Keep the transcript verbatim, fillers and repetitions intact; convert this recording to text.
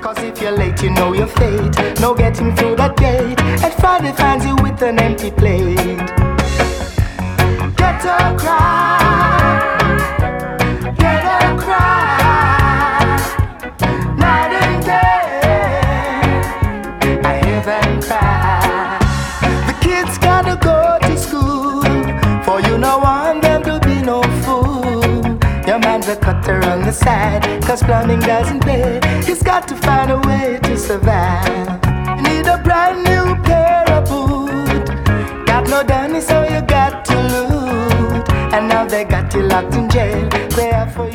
Cause if you're late, you know your fate. No getting through that gate. And Friday finds you with an empty plate. Get a cry, get a cry. Night and day, I hear them cry. The kids gotta go to school, for you know want them to be no fool. Your man's a cutter on the side, cause plumbing doesn't pay. He's got to find a way to survive. You need a brand new pair of boots. Got no money, so you got to loot. And now they got you locked in jail. They are for you.